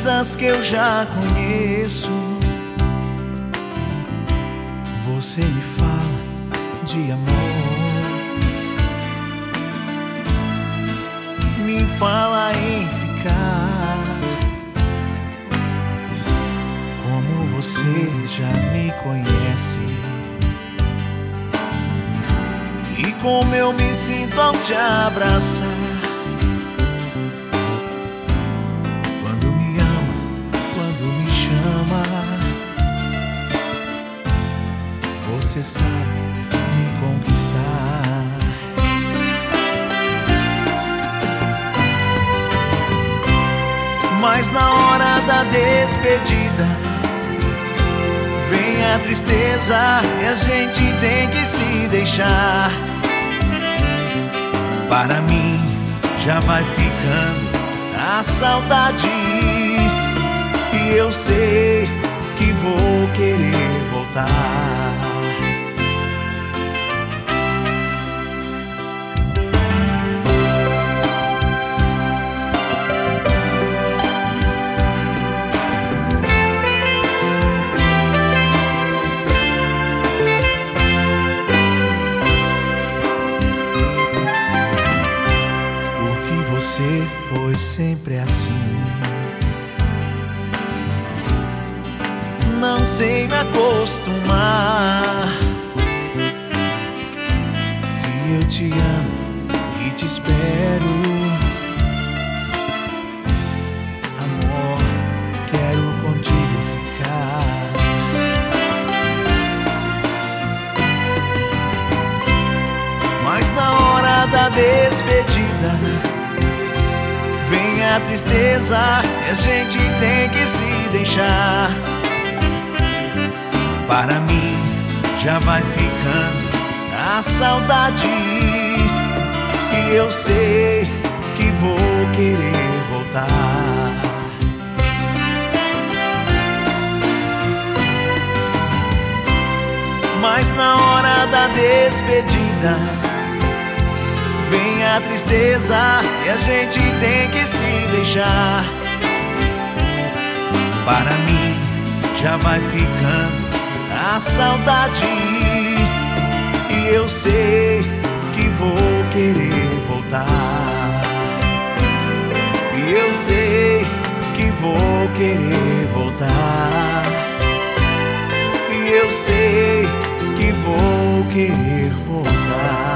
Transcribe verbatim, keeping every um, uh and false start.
coisas que eu já conheço. Você me fala de amor, me fala em ficar. Como você já me conhece e como eu me sinto ao te abraçar. Quando me ama, quando me chama, você sabe me conquistar. Mas na hora da despedida vem a tristeza e a gente tem que se deixar. Para mim já vai ficando a saudade, e eu sei que vou querer voltar. Você foi sempre assim, não sei me acostumar. Se eu te amo e te espero, amor, quero contigo ficar. Mas na hora da despedida vem a tristeza e a gente tem que se deixar. Para mim já vai ficando a saudade, e eu sei que vou querer voltar. Mas na hora da despedida vem a tristeza e a gente tem que se deixar. Para mim já vai ficando a saudade, e eu sei que vou querer voltar. E eu sei que vou querer voltar. E eu sei que vou querer voltar.